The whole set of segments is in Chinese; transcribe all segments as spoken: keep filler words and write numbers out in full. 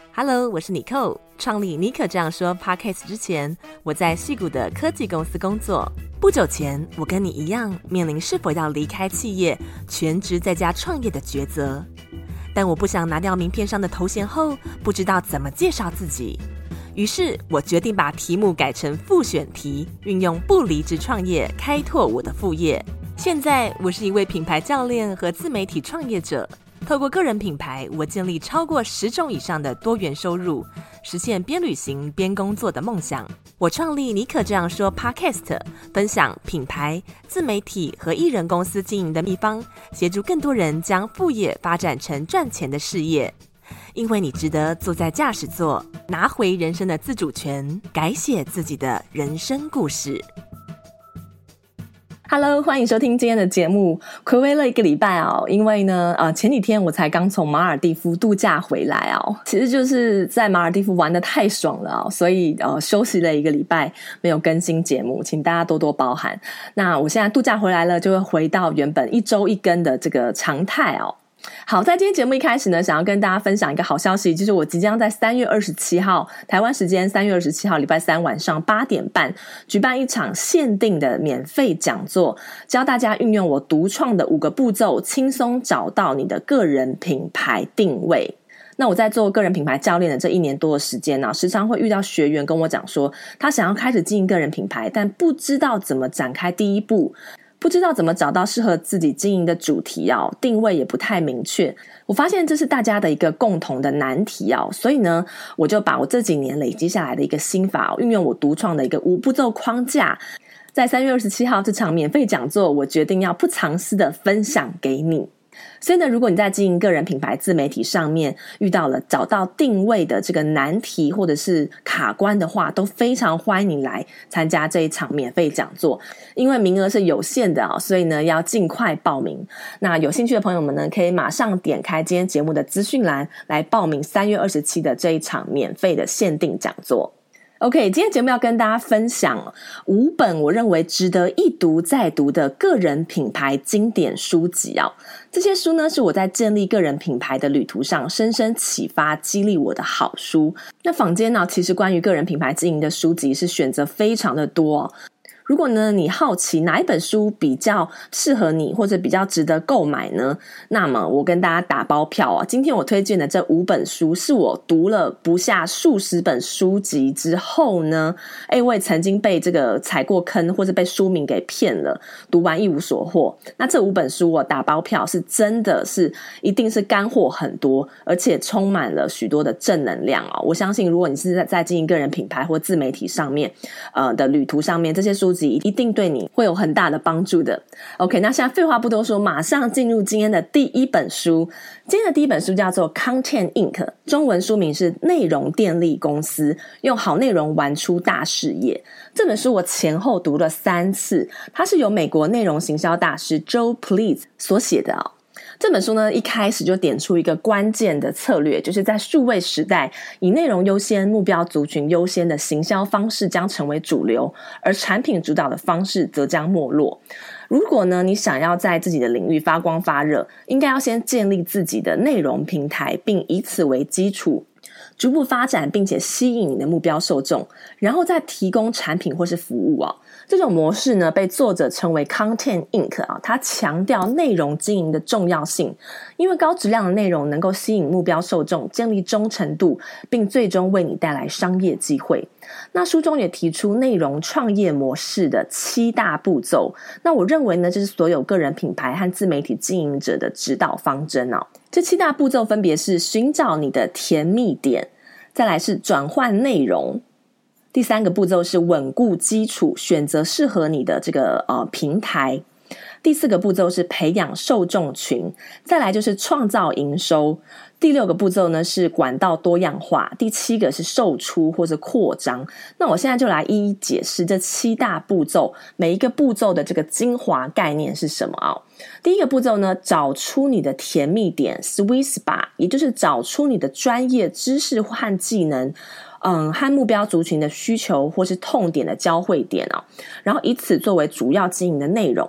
Hello， 我是妮蔻。创立妮可这样说 Podcast 之前，我在矽谷的科技公司工作。不久前，我跟你一样面临是否要离开企业，全职在家创业的抉择。但我不想拿掉名片上的头衔后，不知道怎么介绍自己。于是我决定把题目改成复选题，运用不离职创业开拓我的副业。现在我是一位品牌教练和自媒体创业者。透过个人品牌，我建立超过十种以上的多元收入，实现边旅行边工作的梦想。我创立妮可这样说 Podcast， 分享品牌、自媒体和艺人公司经营的秘方，协助更多人将副业发展成赚钱的事业。因为你值得坐在驾驶座，拿回人生的自主权，改写自己的人生故事。Hello， 欢迎收听今天的节目。睽违了一个礼拜哦，因为呢，呃，前几天我才刚从马尔地夫度假回来哦，其实就是在马尔地夫玩得太爽了哦，所以呃休息了一个礼拜，没有更新节目，请大家多多包涵。那我现在度假回来了，就会回到原本一周一更的这个常态哦。好，在今天节目一开始呢，想要跟大家分享一个好消息，就是我即将在三月二十七号台湾时间三月二十七号礼拜三晚上八点半举办一场限定的免费讲座，教大家运用我独创的五个步骤，轻松找到你的个人品牌定位。那我在做个人品牌教练的这一年多的时间呢、啊，时常会遇到学员跟我讲说，他想要开始经营个人品牌，但不知道怎么展开第一步，不知道怎么找到适合自己经营的主题哦，定位也不太明确。我发现这是大家的一个共同的难题哦，所以呢，我就把我这几年累积下来的一个心法、哦，运用我独创的一个五步骤框架，在三月二十七号这场免费讲座，我决定要不藏私的分享给你。所以呢，如果你在经营个人品牌自媒体上面遇到了找到定位的这个难题或者是卡关的话，都非常欢迎你来参加这一场免费讲座，因为名额是有限的哦，所以呢要尽快报名。那有兴趣的朋友们呢，可以马上点开今天节目的资讯栏来报名三月二十七的这一场免费的限定讲座。OK， 今天节目要跟大家分享五本我认为值得一读再读的个人品牌经典书籍哦。这些书呢，是我在建立个人品牌的旅途上深深启发激励我的好书。那坊间呢，其实关于个人品牌经营的书籍是选择非常的多哦。如果呢你好奇哪一本书比较适合你或者比较值得购买呢，那么我跟大家打包票啊，今天我推荐的这五本书是我读了不下数十本书籍之后呢，诶我也曾经被这个踩过坑或者被书名给骗了，读完一无所获。那这五本书我打包票是真的是一定是干货很多，而且充满了许多的正能量哦。我相信如果你是在在经营个人品牌或自媒体上面呃的旅途上面，这些书一定对你会有很大的帮助的。 OK， 那现在废话不多说，马上进入今天的第一本书。今天的第一本书叫做 Content Incorporated， 中文书名是内容电力公司，用好内容玩出大事业。这本书我前后读了三次，它是由美国内容行销大师 Joe Please 所写的哦。这本书呢，一开始就点出一个关键的策略，就是在数位时代，以内容优先、目标族群优先的行销方式将成为主流，而产品主导的方式则将没落。如果呢，你想要在自己的领域发光发热，应该要先建立自己的内容平台，并以此为基础，逐步发展并且吸引你的目标受众，然后再提供产品或是服务哦。这种模式呢，被作者称为 Content Incorporated 啊，它强调内容经营的重要性，因为高质量的内容能够吸引目标受众，建立忠诚度，并最终为你带来商业机会。那书中也提出内容创业模式的七大步骤，那我认为呢，这是所有个人品牌和自媒体经营者的指导方针哦。这七大步骤分别是寻找你的甜蜜点，再来是转换内容，第三个步骤是稳固基础，选择适合你的这个呃平台，第四个步骤是培养受众群，再来就是创造营收，第六个步骤呢是管道多样化，第七个是售出或者扩张。那我现在就来一一解释这七大步骤，每一个步骤的这个精华概念是什么啊？第一个步骤呢，找出你的甜蜜点 sweet spot， 也就是找出你的专业知识和技能，嗯，和目标族群的需求或是痛点的交汇点哦，然后以此作为主要经营的内容，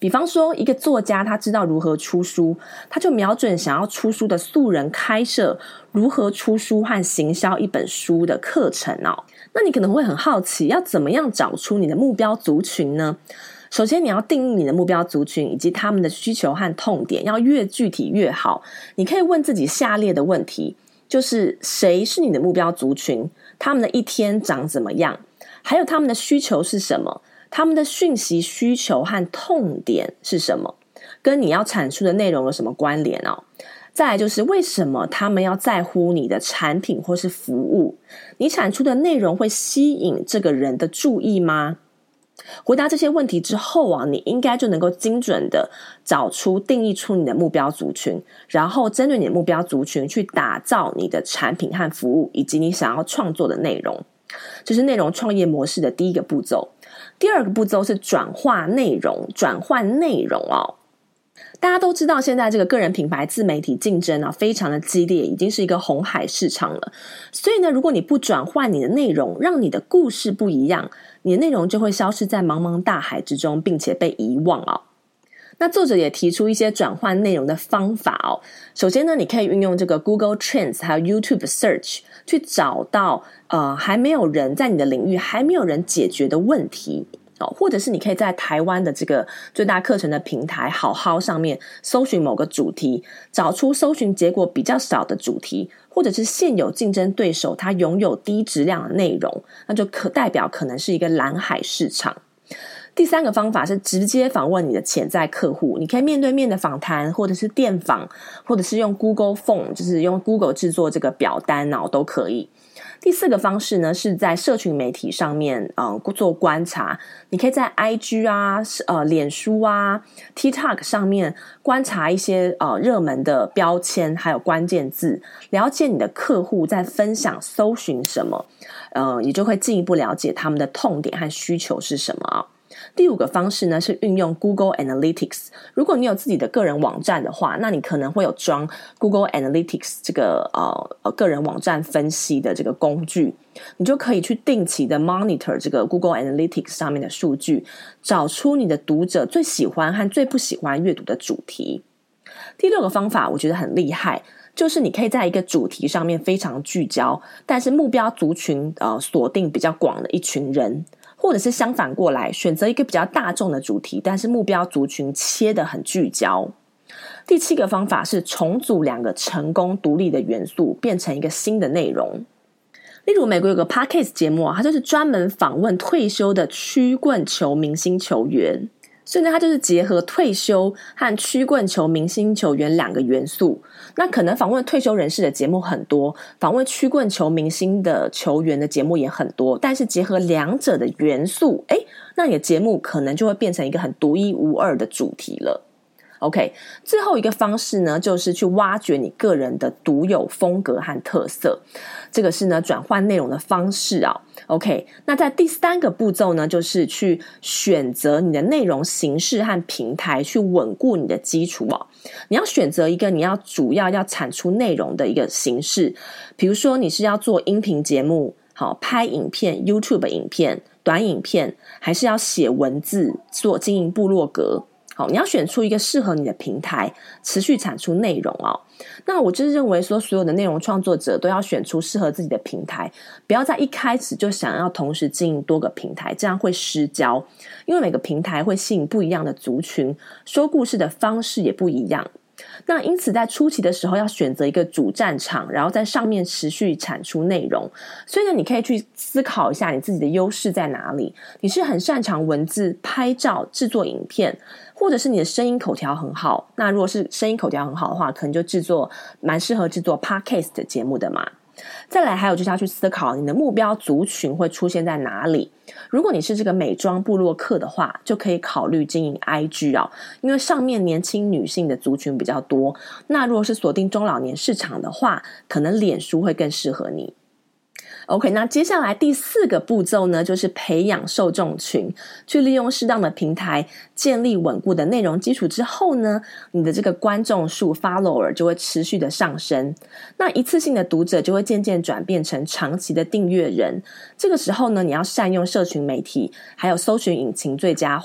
比方说一个作家他知道如何出书，他就瞄准想要出书的素人开设如何出书和行销一本书的课程哦。那你可能会很好奇，要怎么样找出你的目标族群呢？首先你要定义你的目标族群以及他们的需求和痛点，要越具体越好。你可以问自己下列的问题，就是谁是你的目标族群，他们的一天长怎么样，还有他们的需求是什么，他们的讯息需求和痛点是什么，跟你要阐述的内容有什么关联哦。再来就是为什么他们要在乎你的产品或是服务，你产出的内容会吸引这个人的注意吗？回答这些问题之后啊，你应该就能够精准的找出定义出你的目标族群，然后针对你的目标族群去打造你的产品和服务，以及你想要创作的内容。这是内容创业模式的第一个步骤。第二个步骤是转化内容，转换内容哦。大家都知道现在这个个人品牌自媒体竞争啊非常的激烈，已经是一个红海市场了。所以呢，如果你不转换你的内容，让你的故事不一样，你的内容就会消失在茫茫大海之中，并且被遗忘哦。那作者也提出一些转换内容的方法哦。首先呢，你可以运用这个 Google Trends 还有 YouTube Search 去找到呃还没有人在你的领域还没有人解决的问题。或者是你可以在台湾的这个最大课程的平台好好上面搜寻某个主题，找出搜寻结果比较少的主题，或者是现有竞争对手他拥有低质量的内容，那就可代表可能是一个蓝海市场。第三个方法是直接访问你的潜在客户，你可以面对面的访谈，或者是电访，或者是用 Google Form， 就是用 Google 制作这个表单哦，都可以。第四个方式呢，是在社群媒体上面呃做观察，你可以在 I G 啊、呃脸书啊、TikTok 上面观察一些呃热门的标签还有关键字，了解你的客户在分享搜寻什么，呃也就会进一步了解他们的痛点和需求是什么啊。第五个方式呢，是运用 Google Analytics。如果你有自己的个人网站的话，那你可能会有装 Google Analytics 这个呃个人网站分析的这个工具，你就可以去定期的 monitor 这个 Google Analytics 上面的数据，找出你的读者最喜欢和最不喜欢阅读的主题。第六个方法我觉得很厉害，就是你可以在一个主题上面非常聚焦，但是目标族群呃锁定比较广的一群人，或者是相反过来，选择一个比较大众的主题，但是目标族群切得很聚焦。第七个方法是重组两个成功独立的元素，变成一个新的内容。例如美国有个 Podcast 节目啊，它就是专门访问退休的曲棍球明星球员，所以呢，它就是结合退休和曲棍球明星球员两个元素。那可能访问退休人士的节目很多，访问曲棍球明星的球员的节目也很多，但是结合两者的元素，诶，那你的节目可能就会变成一个很独一无二的主题了。OK， 最后一个方式呢，就是去挖掘你个人的独有风格和特色，这个是呢转换内容的方式啊。OK， 那在第三个步骤呢，就是去选择你的内容形式和平台，去稳固你的基础啊。你要选择一个你要主要要产出内容的一个形式，比如说你是要做音频节目，好拍影片 YouTube 影片、短影片，还是要写文字做经营部落格。好，你要选出一个适合你的平台，持续产出内容哦。那我就是认为说，所有的内容创作者都要选出适合自己的平台，不要在一开始就想要同时经营多个平台，这样会失焦。因为每个平台会吸引不一样的族群，说故事的方式也不一样。那因此在初期的时候要选择一个主战场，然后在上面持续产出内容。所以呢，你可以去思考一下你自己的优势在哪里。你是很擅长文字、拍照、制作影片，或者是你的声音口条很好。那如果是声音口条很好的话，可能就制作蛮适合制作 podcast 的节目的嘛。再来还有就是要去思考你的目标族群会出现在哪里。如果你是这个美妆部落客的话，就可以考虑经营 I G 啊，因为上面年轻女性的族群比较多。那如果是锁定中老年市场的话，可能脸书会更适合你。OK， 那接下来第四个步骤呢，就是培养受众群，去利用适当的平台建立稳固的内容基础之后呢，你的这个观众数 follower 就会持续的上升，那一次性的读者就会渐渐转变成长期的订阅人。这个时候呢，你要善用社群媒体还有搜寻引擎最佳化，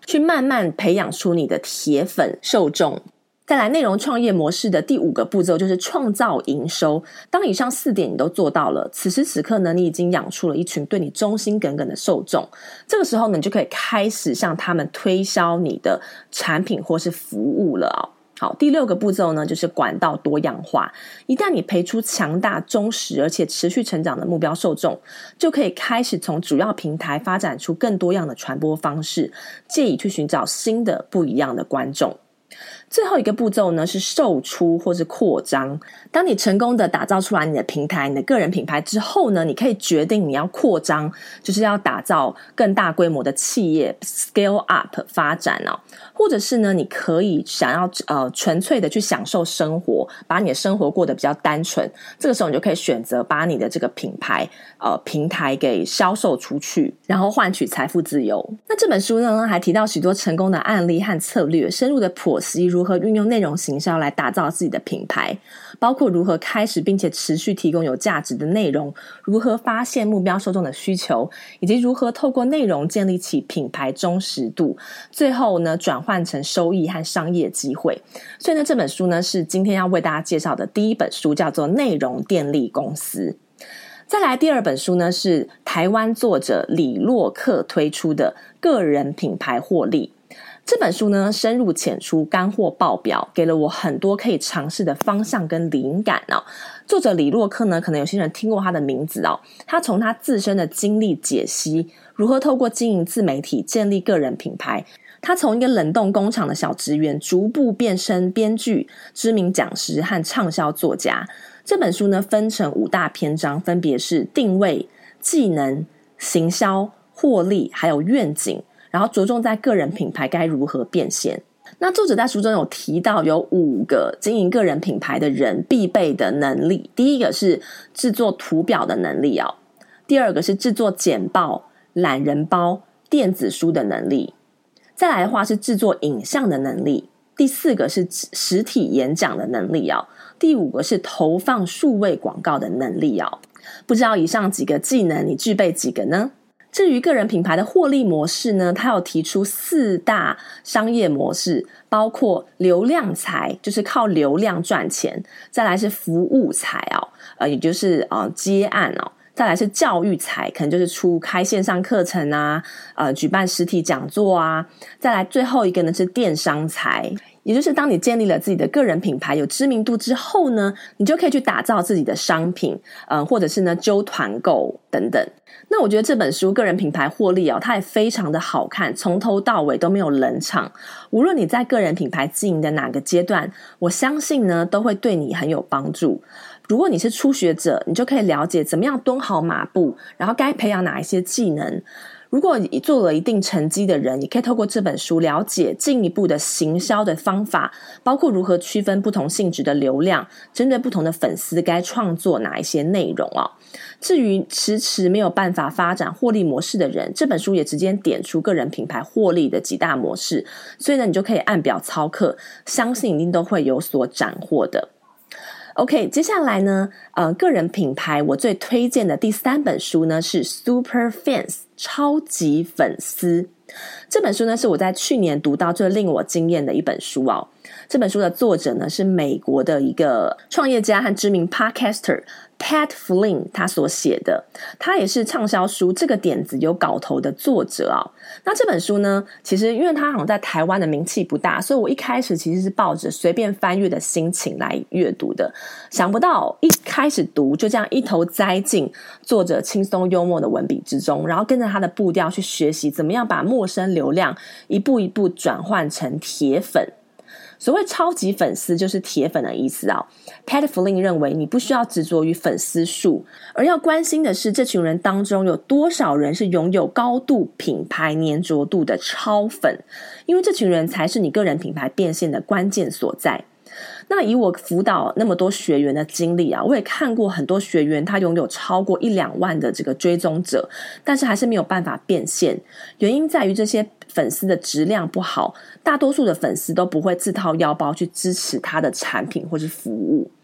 去慢慢培养出你的铁粉受众。再来，内容创业模式的第五个步骤就是创造营收。当以上四点你都做到了，此时此刻呢，你已经养出了一群对你忠心耿耿的受众。这个时候呢，你就可以开始向他们推销你的产品或是服务了哦。好，第六个步骤呢，就是管道多样化。一旦你培出强大、忠实而且持续成长的目标受众，就可以开始从主要平台发展出更多样的传播方式，借以去寻找新的不一样的观众。最后一个步骤呢，是售出或是扩张。当你成功的打造出来你的平台、你的个人品牌之后呢，你可以决定你要扩张，就是要打造更大规模的企业 scale up 发展哦，或者是呢，你可以想要呃纯粹的去享受生活，把你的生活过得比较单纯。这个时候你就可以选择把你的这个品牌呃平台给销售出去，然后换取财富自由。那这本书呢，还提到许多成功的案例和策略，深入的剖析如何运用内容行销来打造自己的品牌，包括如何开始并且持续提供有价值的内容，如何发现目标受众的需求，以及如何透过内容建立起品牌忠实度，最后呢转换成收益和商业机会。所以呢，这本书呢是今天要为大家介绍的第一本书，叫做《内容电力公司》。再来第二本书呢，是台湾作者李洛克推出的《个人品牌获利》。这本书呢，深入浅出，干货爆表，给了我很多可以尝试的方向跟灵感哦。作者李洛克呢，可能有些人听过他的名字哦。他从他自身的经历解析，如何透过经营自媒体建立个人品牌。他从一个冷冻工厂的小职员，逐步变身编剧、知名讲师和畅销作家。这本书呢，分成五大篇章，分别是定位、技能、行销、获利，还有愿景。然后着重在个人品牌该如何变现。那作者在书中有提到有五个经营个人品牌的人必备的能力。第一个是制作图表的能力哦，第二个是制作简报、懒人包、电子书的能力，再来的话是制作影像的能力，第四个是实体演讲的能力哦，第五个是投放数位广告的能力哦。不知道以上几个技能你具备几个呢？至于个人品牌的获利模式呢，他有提出四大商业模式，包括流量财，就是靠流量赚钱；再来是服务财哦，呃，也就是呃接案哦；再来是教育财，可能就是出开线上课程啊，呃，举办实体讲座啊；再来最后一个呢是电商财。也就是当你建立了自己的个人品牌有知名度之后呢，你就可以去打造自己的商品，呃，或者是呢揪团购等等。那我觉得这本书个人品牌获利哦，它也非常的好看，从头到尾都没有冷场。无论你在个人品牌经营的哪个阶段，我相信呢都会对你很有帮助。如果你是初学者，你就可以了解怎么样蹲好马步，然后该培养哪一些技能。如果你做了一定成绩的人，你可以透过这本书了解进一步的行销的方法，包括如何区分不同性质的流量，针对不同的粉丝该创作哪一些内容哦。至于迟迟没有办法发展获利模式的人，这本书也直接点出个人品牌获利的几大模式，所以呢，你就可以按表操课，相信一定都会有所斩获的。OK， 接下来呢，呃，个人品牌我最推荐的第三本书呢是 Super Fans 超级粉丝。这本书呢是我在去年读到最令我惊艳的一本书哦。这本书的作者呢是美国的一个创业家和知名 podcaster Pat Flynn 他所写的，他也是畅销书《这个点子有搞头》的作者哦。那这本书呢，其实因为他好像在台湾的名气不大，所以我一开始其实是抱着随便翻阅的心情来阅读的。想不到一开始读就这样一头栽进作者轻松幽默的文笔之中，然后跟着他的步调去学习怎么样把陌生流量一步一步转换成铁粉。所谓超级粉丝就是铁粉的意思啊。Pat Flynn 认为你不需要执着于粉丝数，而要关心的是这群人当中有多少人是拥有高度品牌粘着度的超粉，因为这群人才是你个人品牌变现的关键所在。那以我辅导那么多学员的经历啊，我也看过很多学员他拥有超过一两万的这个追踪者，但是还是没有办法变现，原因在于这些粉丝的质量不好，大多数的粉丝都不会自掏腰包去支持他的产品或是服务。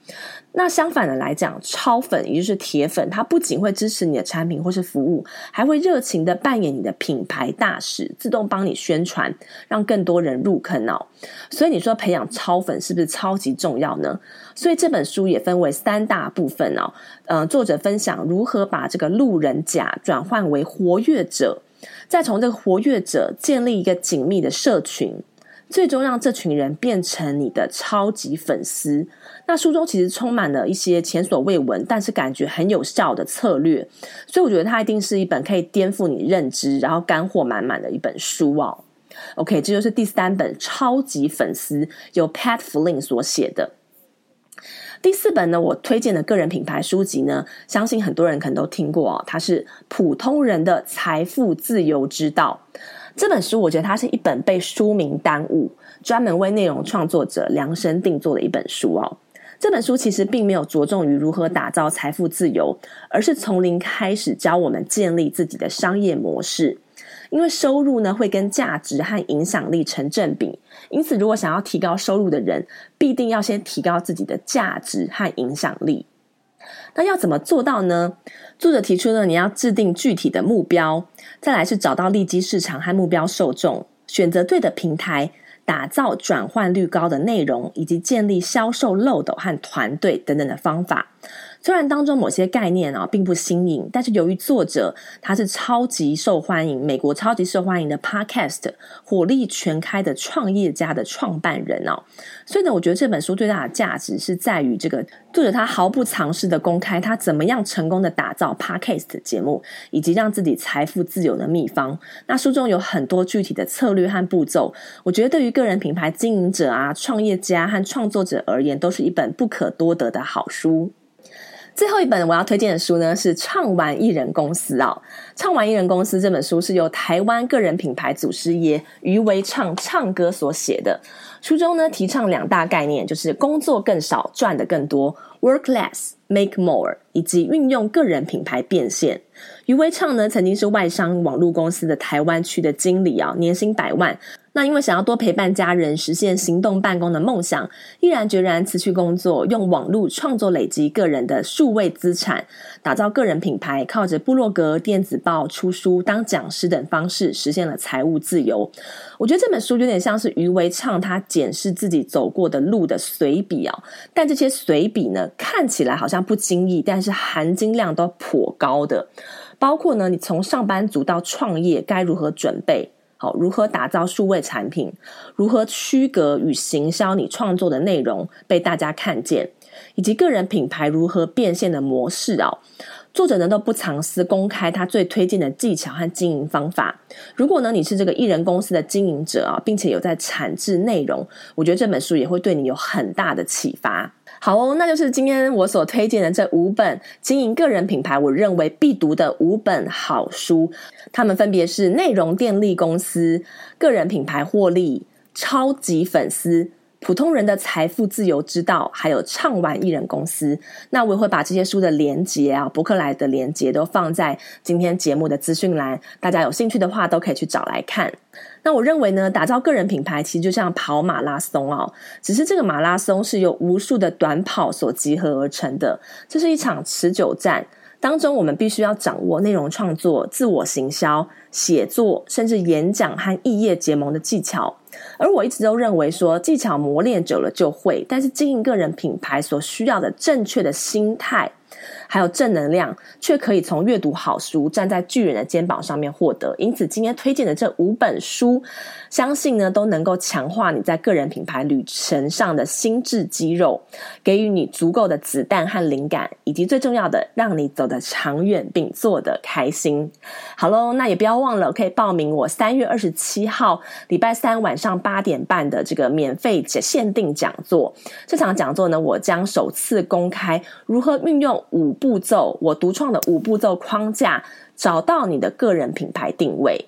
那相反的来讲，超粉也就是铁粉，他不仅会支持你的产品或是服务，还会热情的扮演你的品牌大使，自动帮你宣传，让更多人入坑哦。所以你说培养超粉是不是超级重要呢？所以这本书也分为三大部分哦。呃，作者分享如何把这个路人甲转换为活跃者，再从这个活跃者建立一个紧密的社群，最终让这群人变成你的超级粉丝。那书中其实充满了一些前所未闻但是感觉很有效的策略，所以我觉得它一定是一本可以颠覆你认知然后干货满满的一本书哦。OK， 这就是第三本超级粉丝，由 Pat Flynn 所写的。第四本呢，我推荐的个人品牌书籍呢，相信很多人可能都听过哦，它是普通人的财富自由之道。这本书我觉得它是一本被书名耽误，专门为内容创作者量身定做的一本书哦。这本书其实并没有着重于如何打造财富自由，而是从零开始教我们建立自己的商业模式。因为收入呢会跟价值和影响力成正比，因此如果想要提高收入的人，必定要先提高自己的价值和影响力。那要怎么做到呢？作者提出呢，你要制定具体的目标，再来是找到利基市场和目标受众，选择对的平台，打造转换率高的内容，以及建立销售漏斗和团队等等的方法。虽然当中某些概念啊并不新颖，但是由于作者他是超级受欢迎美国超级受欢迎的 Podcast 火力全开的创业家的创办人哦，所以呢我觉得这本书最大的价值是在于这个作者他毫不藏私的公开他怎么样成功的打造 Podcast 节目，以及让自己财富自由的秘方。那书中有很多具体的策略和步骤，我觉得对于个人品牌经营者啊、创业家和创作者而言，都是一本不可多得的好书。最后一本我要推荐的书呢是唱玩艺人公司哦。唱玩艺人公司这本书是由台湾个人品牌祖师爷余维唱唱歌所写的。书中呢提倡两大概念，就是工作更少赚得更多 work less make more， 以及运用个人品牌变现。余维唱呢曾经是外商网络公司的台湾区的经理啊，年薪百万。那因为想要多陪伴家人，实现行动办公的梦想，毅然决然辞去工作，用网络创作累积个人的数位资产，打造个人品牌，靠着部落格、电子报、出书、当讲师等方式实现了财务自由。我觉得这本书有点像是余维唱他检视自己走过的路的随笔啊，但这些随笔呢看起来好像不经意，但是含金量都颇高的。包括呢你从上班族到创业该如何准备，好，如何打造数位产品，如何区隔与行销你创作的内容被大家看见，以及个人品牌如何变现的模式哦。作者呢都不藏私公开他最推荐的技巧和经营方法。如果呢你是这个艺人公司的经营者啊，并且有在产制内容，我觉得这本书也会对你有很大的启发。好哦，那就是今天我所推荐的这五本经营个人品牌我认为必读的五本好书，它们分别是内容电力公司、个人品牌获利、超级粉丝、普通人的财富自由之道，还有唱玩艺人公司。那我也会把这些书的连结啊，博客来的连结都放在今天节目的资讯栏，大家有兴趣的话都可以去找来看。那我认为呢，打造个人品牌其实就像跑马拉松哦，只是这个马拉松是由无数的短跑所集合而成的，这是一场持久战，当中我们必须要掌握内容创作、自我行销、写作，甚至演讲和异业结盟的技巧。而我一直都认为说，技巧磨练久了就会，但是经营个人品牌所需要的正确的心态还有正能量，却可以从阅读好书，站在巨人的肩膀上面获得。因此今天推荐的这五本书，相信呢都能够强化你在个人品牌旅程上的心智肌肉，给予你足够的子弹和灵感，以及最重要的，让你走得长远并做得开心。好咯，那也不要忘了可以报名我三月二十七号礼拜三晚上八点半的这个免费限定讲座。这场讲座呢，我将首次公开如何运用五步骤，我独创的五步骤框架，找到你的个人品牌定位。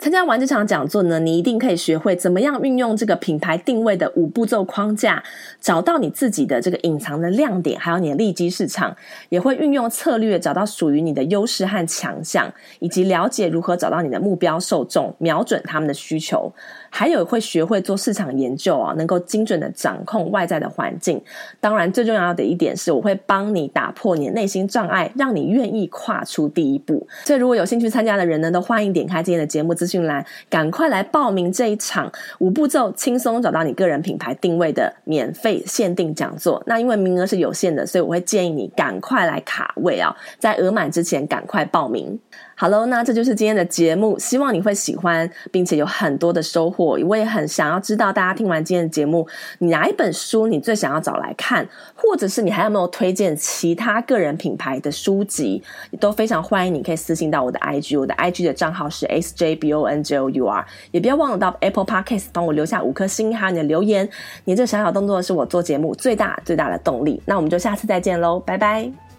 参加完这场讲座呢，你一定可以学会怎么样运用这个品牌定位的五步骤框架，找到你自己的这个隐藏的亮点，还有你的利基市场，也会运用策略找到属于你的优势和强项，以及了解如何找到你的目标受众，瞄准他们的需求，还有会学会做市场研究啊，能够精准的掌控外在的环境。当然最重要的一点是，我会帮你打破你的内心障碍，让你愿意跨出第一步。所以如果有兴趣参加的人呢，都欢迎点开今天的节目资讯栏，赶快来报名这一场五步骤轻松找到你个人品牌定位的免费限定讲座。那因为名额是有限的，所以我会建议你赶快来卡位啊，在额满之前赶快报名。好喽，那这就是今天的节目，希望你会喜欢，并且有很多的收获。我也很想要知道大家听完今天的节目，你哪一本书你最想要找来看，或者是你还有没有推荐其他个人品牌的书籍，都非常欢迎你可以私信到我的 I G， 我的 I G 的账号是 S J B O N J O U R， 也不要忘了到 Apple Podcast 帮我留下五颗星还有你的留言，你这小小动作是我做节目最大最大的动力。那我们就下次再见咯，拜拜。